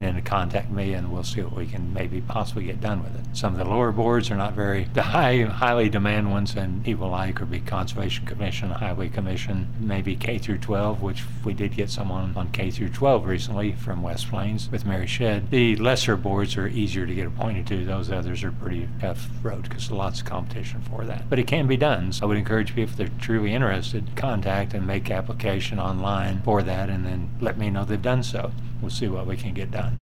then to contact me, and we'll see what we can maybe possibly get done with it. Some of the lower boards are not very highly demand ones, and people like would be Conservation Commission, Highway Commission, maybe K through 12, which we did get someone on K through 12 recently from West Plains with Mary Shedd. The lesser boards are easier to get appointed to. Those others are pretty tough road because there's lots of competition for that. But it can be done. So I would encourage people, if they're truly interested, contact and make application online for that, and then let me know they've done so. We'll see what we can get done.